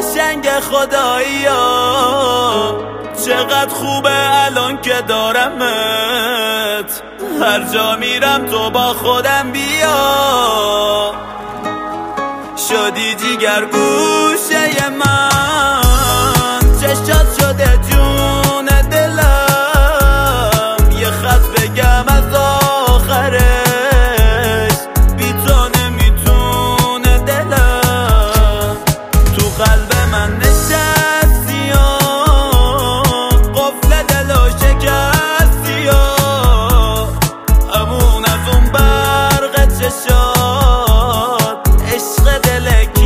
قشنگ خدایی ها، چقدر خوبه الان که دارمت، هر جا میرم تو با خودم بیا. شدی جیگر گوشه من، چشات شده